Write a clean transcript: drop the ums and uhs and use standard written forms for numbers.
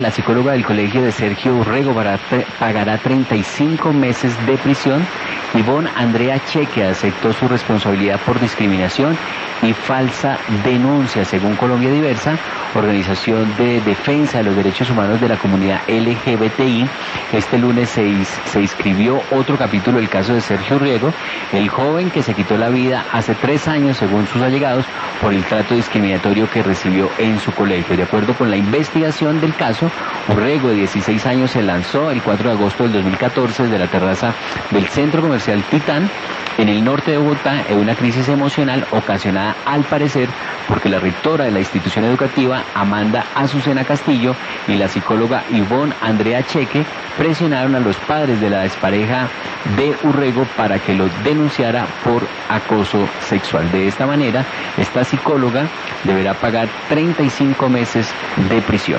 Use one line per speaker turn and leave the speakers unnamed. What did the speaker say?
La psicóloga del colegio de Sergio Urrego pagará 35 meses de prisión. Ivonne Andrea Cheque aceptó su responsabilidad por discriminación y falsa denuncia, según Colombia Diversa, organización de defensa de los derechos humanos de la comunidad LGBTI. Este lunes se inscribió otro capítulo del caso de Sergio Urrego, el joven que se quitó la vida hace 3 años, según sus allegados, por el trato discriminatorio que recibió en su colegio. De acuerdo con la investigación del caso, Urrego, de 16 años, se lanzó el 4 de agosto del 2014 desde la terraza del centro comercial Titán, en el norte de Bogotá, en una crisis emocional ocasionada, al parecer, porque la rectora de la institución educativa, Amanda Azucena Castillo, y la psicóloga Ivonne Andrea Cheque presionaron a los padres de la expareja de Urrego para que lo denunciara por acoso sexual. De esta manera, esta psicóloga deberá pagar 35 meses de prisión.